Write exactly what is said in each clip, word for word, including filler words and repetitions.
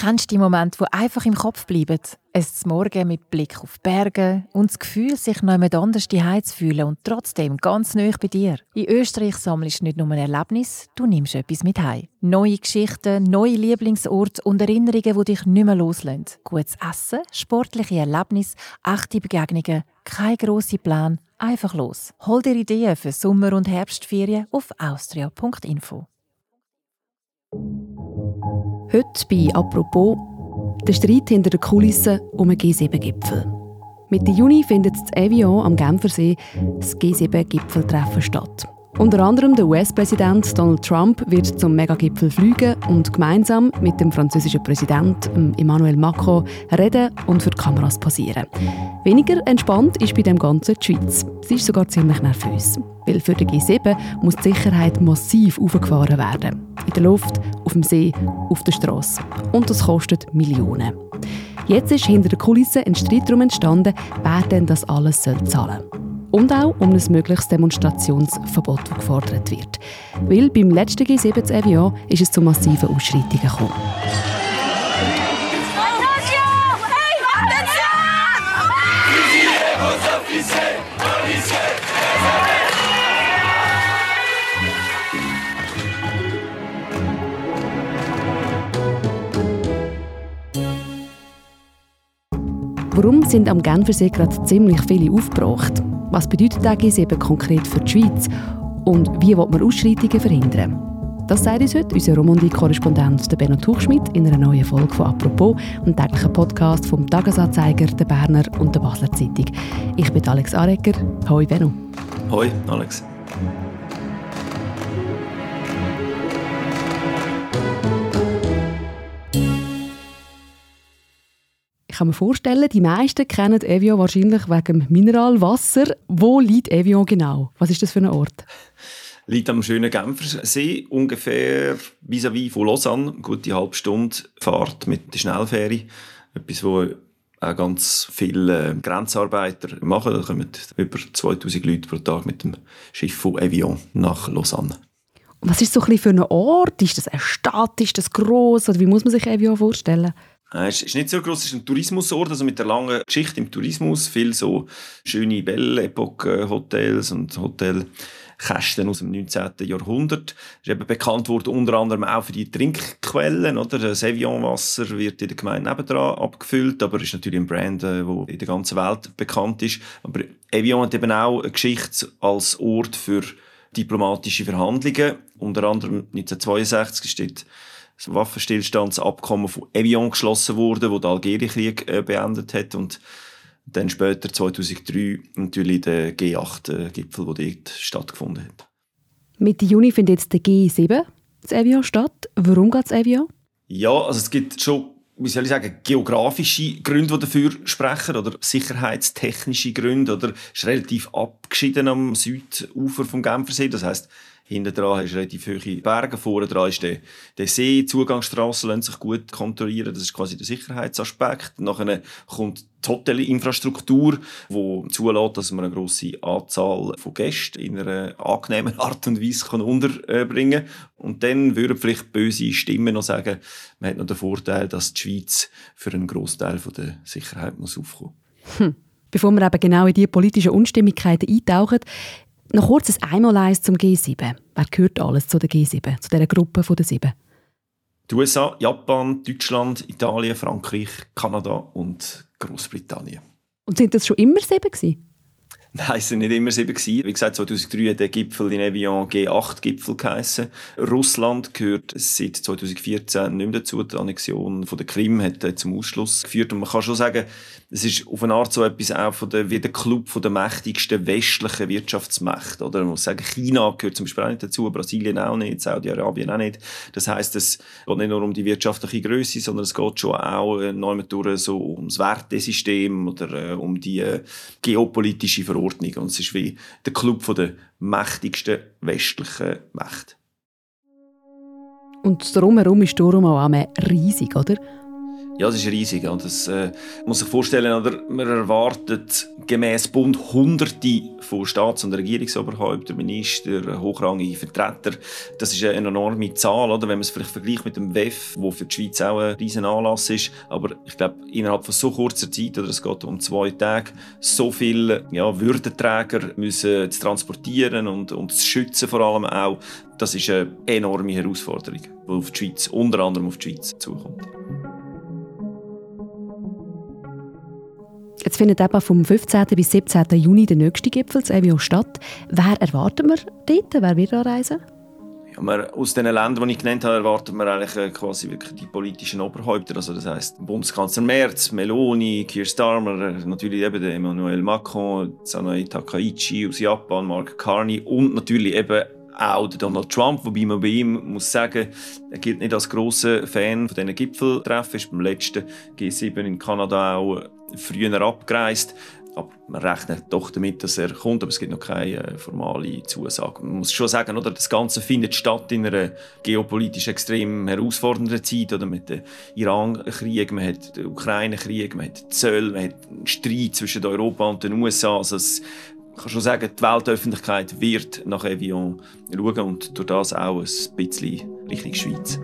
Kennst du die Momente, die einfach im Kopf bleiben? Es Morgen mit Blick auf die Berge und das Gefühl, sich noch jemand anders daheim zu fühlen und trotzdem ganz nahe bei dir. In Österreich sammelst du nicht nur ein Erlebnis, du nimmst etwas mit heim. Neue Geschichten, neue Lieblingsorte und Erinnerungen, die dich nicht mehr loslassen. Gutes Essen, sportliche Erlebnisse, echte Begegnungen, kein grosser Plan, einfach los. Hol dir Ideen für Sommer- und Herbstferien auf austria punkt info. Heute bei «Apropos» der Streit hinter den Kulissen um den G sieben Gipfel. Mitte Juni findet in Evian am Genfersee das G sieben Gipfeltreffen statt. Unter anderem der U S-Präsident Donald Trump wird zum Megagipfel fliegen und gemeinsam mit dem französischen Präsidenten Emmanuel Macron reden und für die Kameras posieren. Weniger entspannt ist bei dem Ganzen die Schweiz. Sie ist sogar ziemlich nervös. Weil für den G sieben muss die Sicherheit massiv aufgefahren werden. In der Luft, auf dem See, auf der Strasse. Und das kostet Millionen. Jetzt ist hinter den Kulissen ein Streit darum entstanden, wer denn das alles zahlen soll. Und auch um ein mögliches Demonstrationsverbot, das gefordert wird. Weil beim letzten G sieben zu Evian ist es zu massiven Ausschreitungen gekommen. Warum sind am Genfersee gerade ziemlich viele aufgebracht? Was bedeutet der G sieben konkret für die Schweiz? Und wie will man Ausschreitungen verhindern? Das sagt uns heute unser Romandie-Korrespondent Benno Tuchschmidt in einer neuen Folge von «Apropos», einem täglichen Podcast vom «Tagesanzeiger», der «Berner» und der «Basler Zeitung». Ich bin Alex Arecker. Hoi Benno. Hoi Alex. Ich kann mir vorstellen, die meisten kennen Evian wahrscheinlich wegen dem Mineralwasser. Wo liegt Evian genau? Was ist das für ein Ort? Liegt am schönen Genfersee, ungefähr vis-à-vis von Lausanne. Eine gute halbe Stunde Fahrt mit der Schnellfähre. Etwas, wo auch ganz viele Grenzarbeiter machen. Da kommen über zweitausend Leute pro Tag mit dem Schiff von Evian nach Lausanne. Was ist so ein bisschen für ein Ort? Ist das eine Stadt? Ist das gross? Oder wie muss man sich Evian vorstellen? Es ist nicht so gross, es ist ein Tourismusort, also mit der langen Geschichte im Tourismus. Viel so schöne Belle-Epoque-Hotels und Hotelkästen aus dem neunzehnten Jahrhundert. Es ist eben bekannt worden, unter anderem auch für die Trinkquellen. Oder? Das Evian-Wasser wird in der Gemeinde nebendran abgefüllt, aber ist natürlich ein Brand, der in der ganzen Welt bekannt ist. Aber Evian hat eben auch eine Geschichte als Ort für diplomatische Verhandlungen. Unter anderem neunzehnhundertzweiundsechzig steht das Waffenstillstandsabkommen von Evian geschlossen wurde, wo der Algerienkrieg äh, beendet hat, und dann später zweitausenddrei natürlich der G acht Gipfel, der dort stattgefunden hat. Mitte Juni findet jetzt der G sieben zu Evian statt. Warum geht es Evian? Ja, also es gibt schon, wie soll ich sagen, geografische Gründe, die dafür sprechen, oder sicherheitstechnische Gründe, oder es ist relativ abgeschieden am Südufer vom Genfersee, das heisst, hinten dran hast du relativ hohe Berge, vorne dran ist der, der See, die Zugangsstrassen lassen sich gut kontrollieren, das ist quasi der Sicherheitsaspekt. Nachher kommt die Hotelinfrastruktur, die zulässt, dass man eine grosse Anzahl von Gästen in einer angenehmen Art und Weise unterbringen kann. Und dann würden vielleicht böse Stimmen noch sagen, man hat noch den Vorteil, dass die Schweiz für einen Grossteil der Sicherheit muss aufkommen muss. Hm. Bevor wir eben genau in diese politischen Unstimmigkeiten eintauchen, noch kurz ein Einmaleins zum G sieben. Wer gehört alles zu der G sieben, zu dieser Gruppe der sieben? Die U S A, Japan, Deutschland, Italien, Frankreich, Kanada und Großbritannien. Und sind das schon immer sieben gewesen? Nein, es waren nicht immer sieben. Wie gesagt, zweitausenddrei hat der Gipfel in Evian G acht Gipfel geheissen. Russland gehört seit zweitausendvierzehn nicht mehr dazu. Die Annexion von der Krim hat zum Ausschluss geführt. Und man kann schon sagen, es ist auf eine Art so etwas auch von der, wie der Club von der mächtigsten westlichen Wirtschaftsmächte. Oder man muss sagen, China gehört zum Beispiel auch nicht dazu, Brasilien auch nicht, Saudi-Arabien auch nicht. Das heisst, es geht nicht nur um die wirtschaftliche Grösse, sondern es geht schon auch äh, noch durch so ums Wertesystem oder äh, um die äh, geopolitische Verordnung. Und es ist wie der Club von der mächtigsten westlichen Mächte. Und drumherum ist darum auch riesig, oder? Ja, das ist riesig. Und das äh, muss sich vorstellen, oder? Man erwartet gemäss Bund Hunderte von Staats- und Regierungsoberhäuptern, Minister, hochrangige Vertreter. Das ist eine enorme Zahl, oder? Wenn man es vielleicht vergleicht mit dem W E F, wo für die Schweiz auch ein riesen Anlass ist. Aber ich glaube, innerhalb von so kurzer Zeit, oder es geht um zwei Tage, so viele ja, Würdenträger müssen zu transportieren und, und zu schützen vor allem auch. Das ist eine enorme Herausforderung, die auf die Schweiz, unter anderem auf die Schweiz zukommt. Jetzt findet eben vom fünfzehnten bis siebzehnten Juni der nächste Gipfel in Evian statt. Wer erwarten wir dort? Wer wird anreisen? Ja, wir, aus den Ländern, die ich genannt habe, erwarten wir eigentlich äh, quasi wirklich die politischen Oberhäupter. Also das heisst Bundeskanzler Merz, Meloni, Keir Starmer, äh, natürlich eben Emmanuel Macron, Sanae Takaichi aus Japan, Mark Carney und natürlich eben auch Donald Trump, wobei man bei ihm muss sagen, er gilt nicht als grosser Fan von diesen Gipfeltreffen, ist beim letzten G sieben in Kanada auch früher abgereist. Aber man rechnet doch damit, dass er kommt, aber es gibt noch keine formale Zusage. Man muss schon sagen, oder, das Ganze findet statt in einer geopolitisch extrem herausfordernden Zeit, oder, mit dem Iran-Krieg, man hat den Ukraine-Krieg, man hat Zölle, man hat einen Streit zwischen Europa und den U S A. Also es, ich kann schon sagen, die Weltöffentlichkeit wird nach Evian schauen und durch das auch ein bisschen Richtung Schweiz.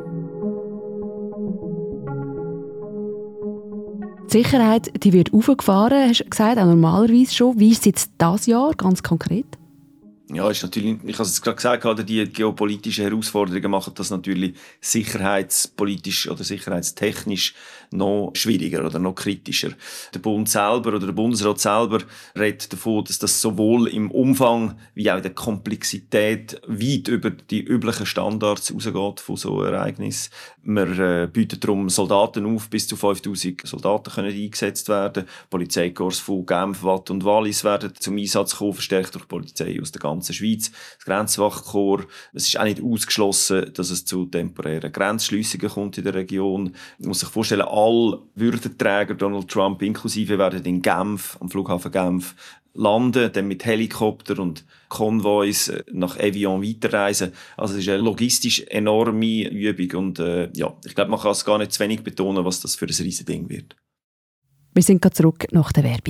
Die Sicherheit die wird aufgefahren, hast du gesagt, auch normalerweise schon. Wie ist es jetzt dieses Jahr, ganz konkret? Ja, ist natürlich, ich habe es gerade gesagt, die geopolitischen Herausforderungen machen das natürlich sicherheitspolitisch oder sicherheitstechnisch noch schwieriger oder noch kritischer. Der Bund selber oder der Bundesrat selber redet davon, dass das sowohl im Umfang wie auch in der Komplexität weit über die üblichen Standards rausgeht von so Ereignissen. Wir äh, bieten darum Soldaten auf, bis zu fünftausend Soldaten können eingesetzt werden. Polizeikorps von Genf, Waadt und Wallis werden zum Einsatz kommen, verstärkt durch die Polizei aus der ganzen Schweiz. Das Grenzwachkorps. Es ist auch nicht ausgeschlossen, dass es zu temporären Grenzschliessungen kommt in der Region. Man muss sich vorstellen, alle Würdenträger Donald Trump inklusive werden in Genf, am Flughafen Genf, landen, dann mit Helikopter und Konvois nach Evian weiterreisen. Also es ist eine logistisch enorme Übung und äh, ja, ich glaube, man kann es gar nicht zu wenig betonen, was das für ein riesiges Ding wird. Wir sind gerade zurück nach der Werbung.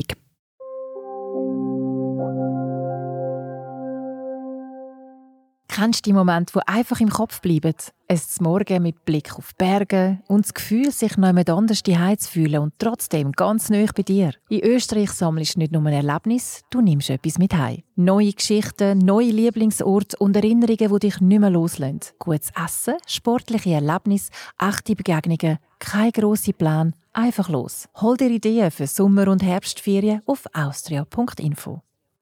Kennst du die Momente, die einfach im Kopf bleiben? Es Morgen mit Blick auf Berge und das Gefühl, sich noch jemand anders daheim zu fühlen und trotzdem ganz nahe bei dir. In Österreich sammelst du nicht nur ein Erlebnis, du nimmst etwas mit heim. Neue Geschichten, neue Lieblingsorte und Erinnerungen, die dich nicht mehr loslassen. Gutes Essen, sportliche Erlebnisse, echte Begegnungen, kein grosser Plan, einfach los. Hol dir Ideen für Sommer- und Herbstferien auf austria punkt info.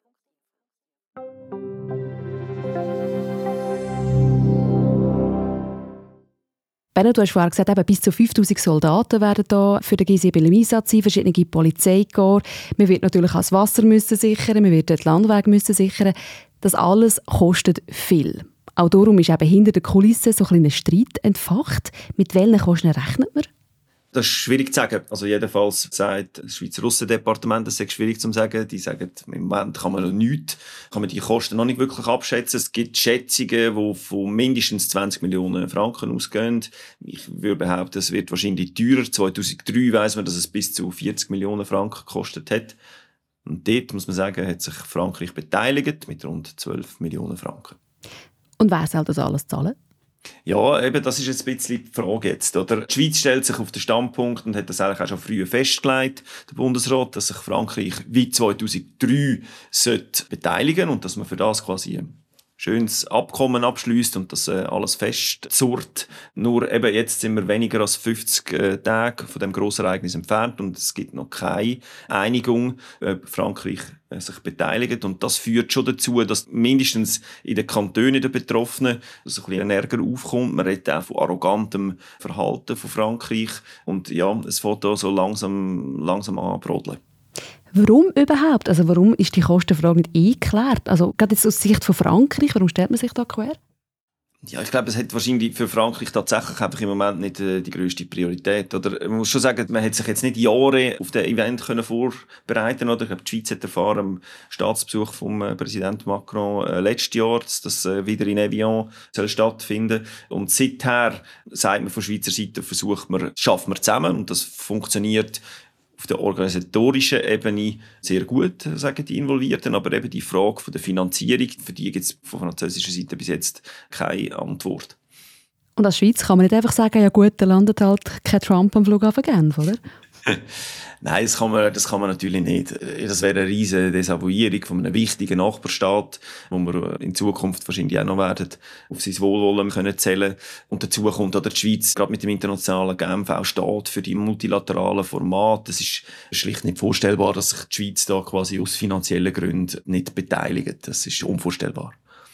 Benno, du hast vorhin gesagt, eben bis zu fünftausend Soldaten werden da für den G sieben im Einsatz sein, verschiedene Polizeikorps. Man wird natürlich auch das Wasser müssen sichern, man wird den Landweg müssen sichern. Das alles kostet viel. Auch darum ist eben hinter den Kulissen so ein kleiner Streit entfacht. Mit welchen Kosten rechnet man? Das ist schwierig zu sagen. Also jedenfalls sagt das Schweizer Aussendepartement, das ist schwierig zu sagen. Die sagen, im Moment kann man noch nichts, kann man die Kosten noch nicht wirklich abschätzen. Es gibt Schätzungen, die von mindestens zwanzig Millionen Franken ausgehen. Ich würde behaupten, es wird wahrscheinlich teurer. zweitausenddrei weiss man, dass es bis zu vierzig Millionen Franken gekostet hat. Und dort, muss man sagen, hat sich Frankreich beteiligt mit rund zwölf Millionen Franken. Und wer soll das alles zahlen? Ja, eben, das ist jetzt ein bisschen die Frage jetzt, oder? Die Schweiz stellt sich auf den Standpunkt und hat das eigentlich auch schon früher festgelegt, der Bundesrat, dass sich Frankreich wie zweitausenddrei sollte beteiligen und dass man für das quasi ein schönes Abkommen abschließt und das äh, alles festzurrt. Nur eben jetzt sind wir weniger als fünfzig äh, Tage von dem grossen Ereignis entfernt und es gibt noch keine Einigung, ob Frankreich äh, sich beteiligt. Und das führt schon dazu, dass mindestens in den Kantonen der Betroffenen so ein bisschen Ärger aufkommt. Man redet auch von arrogantem Verhalten von Frankreich und ja, es fängt da so langsam, langsam an brodeln. Warum überhaupt? Also warum ist die Kostenfrage nicht eingeklärt? Also gerade jetzt aus Sicht von Frankreich, warum stellt man sich da quer? Ja, ich glaube, es hat wahrscheinlich für Frankreich tatsächlich einfach im Moment nicht äh, die grösste Priorität. Oder man muss schon sagen, man hat sich jetzt nicht Jahre auf das Event können vorbereiten oder? Ich glaube, die Schweiz hat erfahren am Staatsbesuch vom äh, Präsident Macron äh, letztes Jahr, dass das äh, wieder in Evian soll stattfinden. Und seither sagt man von Schweizer Seite, versucht man, schaffen wir zusammen und das funktioniert auf der organisatorischen Ebene sehr gut, sagen die Involvierten, aber eben die Frage von der Finanzierung, für die gibt es von französischer Seite bis jetzt keine Antwort. Und als Schweiz kann man nicht einfach sagen, ja gut, da landet halt kein Trump am Flughafen Genf, oder? Nein, das kann man, das kann man natürlich nicht. Das wäre eine riesige Desavouierung von einem wichtigen Nachbarstaat, wo wir in Zukunft wahrscheinlich auch noch werden, auf sein Wohlwollen können zählen. Und dazu kommt auch die Schweiz, gerade mit dem internationalen Genf, auch steht für die multilateralen Formate. Es ist schlicht nicht vorstellbar, dass sich die Schweiz da quasi aus finanziellen Gründen nicht beteiligt. Das ist unvorstellbar.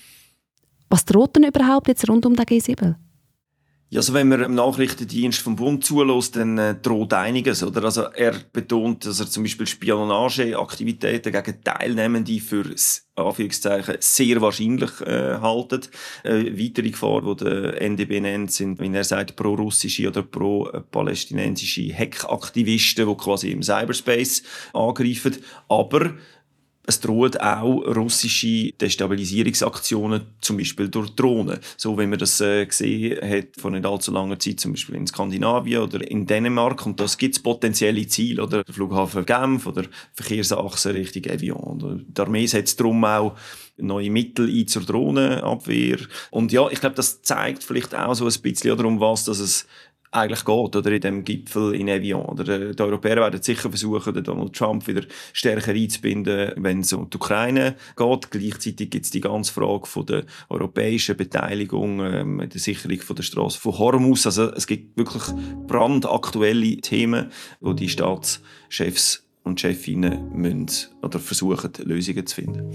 Was droht denn überhaupt jetzt rund um den G sieben? Ja, also wenn man im Nachrichtendienst vom Bund zulässt, dann äh, droht einiges, oder? Also er betont, dass er zum Beispiel Spionageaktivitäten gegen Teilnehmende für Anführungszeichen sehr wahrscheinlich äh, halten. Äh, weitere Gefahren, die der N D B nennt, sind, wie er sagt, pro-russische oder pro-palästinensische Hackaktivisten, die quasi im Cyberspace angreifen. Aber es drohen auch russische Destabilisierungsaktionen, zum Beispiel durch Drohnen. So wie man das äh, gesehen hat vor nicht allzu langer Zeit, zum Beispiel in Skandinavien oder in Dänemark. Und das gibt es potenzielle Ziele, oder der Flughafen Genf oder Verkehrsachsen Richtung Evian. Die Armee setzt darum auch neue Mittel ein zur Drohnenabwehr. Und ja, ich glaube, das zeigt vielleicht auch so ein bisschen darum, was dass es eigentlich geht, oder in dem Gipfel in Evian. Oder die Europäer werden sicher versuchen, den Donald Trump wieder stärker einzubinden, wenn es um die Ukraine geht. Gleichzeitig gibt es die ganze Frage von der europäischen Beteiligung, ähm, der Sicherung von der Straße von Hormuz. Also es gibt wirklich brandaktuelle Themen, wo die Staatschefs und Chefinnen müssen oder versuchen, Lösungen zu finden.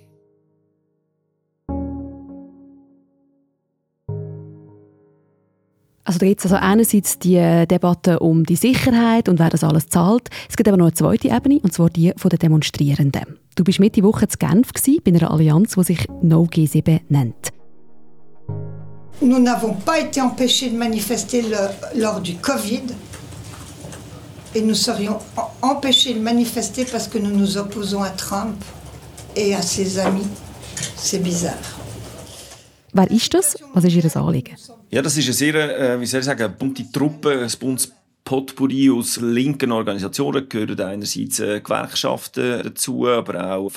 Also da gibt es also einerseits die Debatte um die Sicherheit und wer das alles zahlt. Es gibt aber noch eine zweite Ebene, und zwar die der Demonstrierenden. Du bist Mitte Woche in Genf gewesen, bei einer Allianz, die sich No G sieben nennt. Nous n'avons pas été empêchés de manifester le, lors du Covid et nous serions empêchés de manifester parce que nous nous opposons à Trump et à ses amis. C'est bizarre. Wer ist das? Was ist Ihr Anliegen? Ja, das ist eine sehr, äh, wie soll ich sagen, bunte Truppe, ein buntes Potpourri aus linken Organisationen. Gehören einerseits äh, Gewerkschaften dazu, aber auch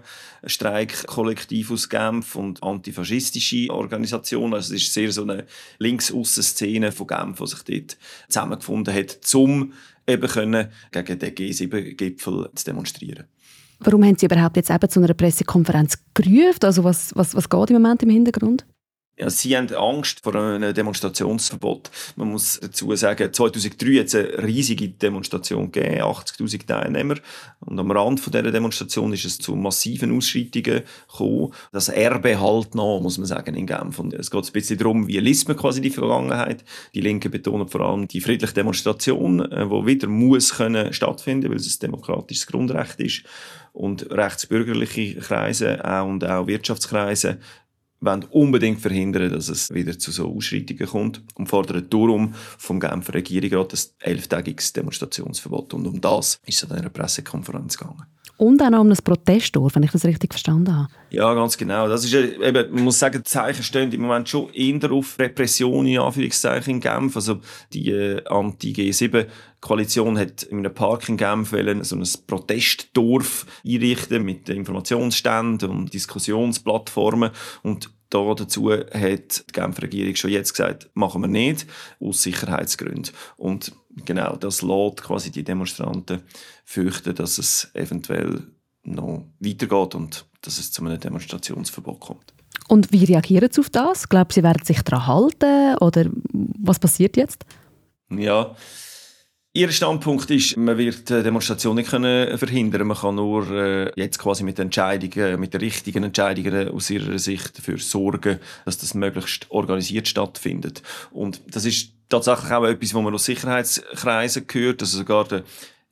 Frauenstreikkollektiv aus Genf und antifaschistische Organisationen. Also es ist sehr so eine Links-Aussen-Szene von Genf, die sich dort zusammengefunden hat, um eben können gegen den G sieben Gipfel zu demonstrieren. Warum haben Sie überhaupt jetzt eben zu einer Pressekonferenz gerufen? Also was, was, was geht im Moment im Hintergrund? Ja, sie haben Angst vor einem Demonstrationsverbot. Man muss dazu sagen, zweitausenddrei hat es eine riesige Demonstration gegeben, achtzigtausend Teilnehmer. Und am Rand von dieser Demonstration ist es zu massiven Ausschreitungen gekommen. Das Erbe halt noch, muss man sagen, in Genf. Und es geht ein bisschen darum, wie liest man quasi die Vergangenheit. Die Linken betonen vor allem die friedliche Demonstration, die wieder muss können stattfinden, weil es ein demokratisches Grundrecht ist. Und rechtsbürgerliche Kreise auch und auch Wirtschaftskreise wollen unbedingt verhindern, dass es wieder zu so Ausschreitungen kommt und fordern darum vom Genfer Regierungsrat ein elftägiges Demonstrationsverbot. Und um das ist es an einer Pressekonferenz gegangen. Und auch noch um ein Protestdorf, wenn ich das richtig verstanden habe. Ja, ganz genau. Das ist eben, man muss sagen, die Zeichen stehen im Moment schon eher auf Repression in Anführungszeichen in Genf. Also die äh, Anti-G sieben Koalition hat in einem Park in Genf wollen, so ein Protestdorf einrichten mit Informationsständen und Diskussionsplattformen. Und da dazu hat die Genfer Regierung schon jetzt gesagt, machen wir nicht, aus Sicherheitsgründen. Und genau, das lässt quasi die Demonstranten fürchten, dass es eventuell noch weitergeht und dass es zu einem Demonstrationsverbot kommt. Und wie reagieren Sie auf das? Glauben Sie, werden sich daran halten? Oder was passiert jetzt? Ja, Ihr Standpunkt ist, man wird die Demonstration nicht können verhindern. Man kann nur äh, jetzt quasi mit Entscheidungen, mit den richtigen Entscheidungen aus ihrer Sicht dafür sorgen, dass das möglichst organisiert stattfindet. Und das ist tatsächlich auch etwas, was man aus Sicherheitskreisen hört. Also sogar der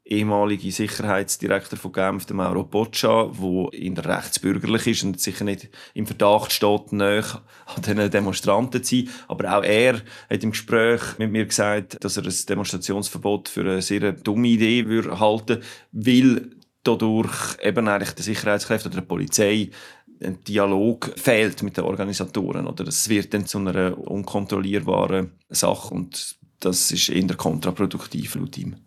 ehemalige Sicherheitsdirektor von Genf, der Mauro Boccia, der in der rechtsbürgerlich ist und sicher nicht im Verdacht steht, nahe an diesen Demonstranten zu sein. Aber auch er hat im Gespräch mit mir gesagt, dass er ein Demonstrationsverbot für eine sehr dumme Idee würde halten, weil dadurch eben eigentlich der Sicherheitskräfte oder der Polizei ein Dialog fehlt mit den Organisatoren. Oder es wird dann zu einer unkontrollierbaren Sache und das ist eher kontraproduktiv laut ihm.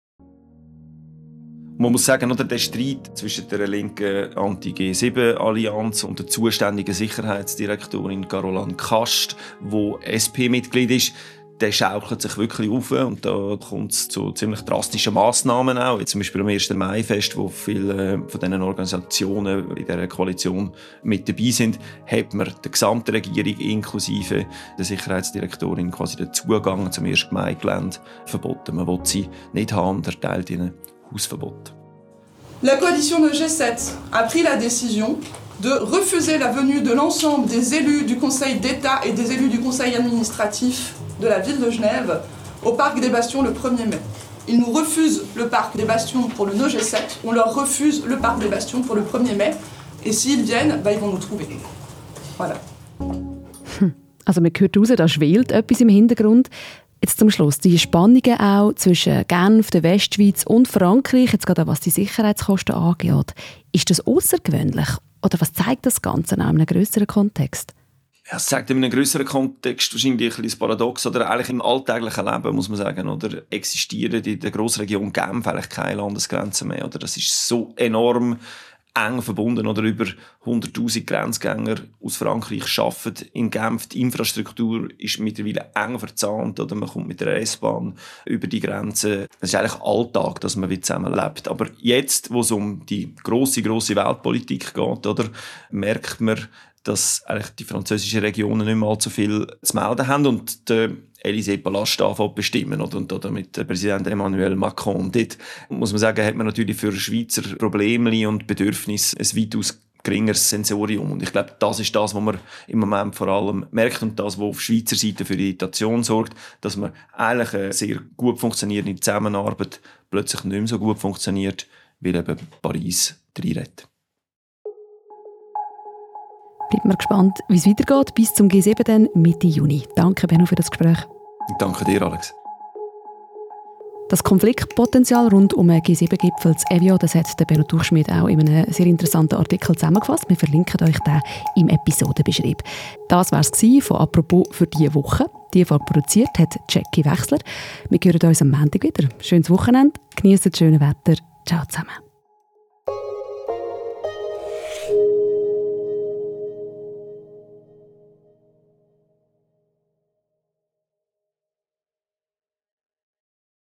Man muss sagen, oder, der Streit zwischen der linken Anti-G sieben Allianz und der zuständigen Sicherheitsdirektorin Caroline Kast, die S P-Mitglied ist, der schaukelt sich wirklich auf und da kommt es zu ziemlich drastischen Massnahmen auch. Zum Beispiel am ersten Mai-Fest, wo viele von diesen Organisationen in dieser Koalition mit dabei sind, hat man der gesamten Regierung inklusive der Sicherheitsdirektorin quasi den Zugang zum ersten Mai-Gelände verboten. Man will sie nicht haben und erteilt ihnen Hausverbot. La coalition de G sept a pris la décision de refuser la venue de l'ensemble des élus du Conseil d'État et des élus du Conseil administratif de la ville de Genève au Parc des Bastions le premier mai. Ils nous refusent le Parc des Bastions pour le No G sept, on leur refuse le Parc des Bastions pour le premier mai. Et s'ils viennent, bah, ils vont nous trouver. Voilà. Also man hört raus, da schwelt etwas im Hintergrund. Jetzt zum Schluss, die Spannungen auch zwischen Genf, der Westschweiz und Frankreich, jetzt gerade was die Sicherheitskosten angeht. Ist das außergewöhnlich? Oder was zeigt das Ganze in einem grösseren Kontext? Ja, es zeigt in einem grösseren Kontext wahrscheinlich ein bisschen Paradox, oder eigentlich im alltäglichen Leben, muss man sagen, oder existieren in der Grossregion Genf eigentlich keine Landesgrenzen mehr, oder? Das ist so enorm eng verbunden, oder über hunderttausend Grenzgänger aus Frankreich arbeiten in Genf. Die Infrastruktur ist mittlerweile eng verzahnt, oder man kommt mit der S-Bahn über die Grenze. Es ist eigentlich Alltag, dass man zusammenlebt. Aber jetzt, wo es um die grosse, grosse Weltpolitik geht, oder, merkt man, dass eigentlich die französischen Regionen nicht mehr allzu viel zu melden haben und der Élysée-Palast anfängt bestimmen, oder? Und damit der Präsident Emmanuel Macron. Dort, muss man sagen, hat man natürlich für Schweizer Probleme und Bedürfnisse ein weitaus geringeres Sensorium. Und ich glaube, das ist das, was man im Moment vor allem merkt und das, was auf Schweizer Seite für Irritation sorgt, dass man eigentlich eine sehr gut funktionierende Zusammenarbeit plötzlich nicht mehr so gut funktioniert, weil eben Paris reinredet. Bleiben wir gespannt, wie es weitergeht. Bis zum G sieben dann Mitte Juni. Danke, Benno, für das Gespräch. Danke dir, Alex. Das Konfliktpotenzial rund um den G sieben Gipfel zu Evian, das hat der Benno Tuchschmidt auch in einem sehr interessanten Artikel zusammengefasst. Wir verlinken euch den im Episodenbeschrieb. Das war es von «Apropos» für diese Woche. Die Folge produziert hat Jackie Wechsler. Wir hören uns am Montag wieder. Schönes Wochenende, genießt das schöne Wetter. Ciao zusammen.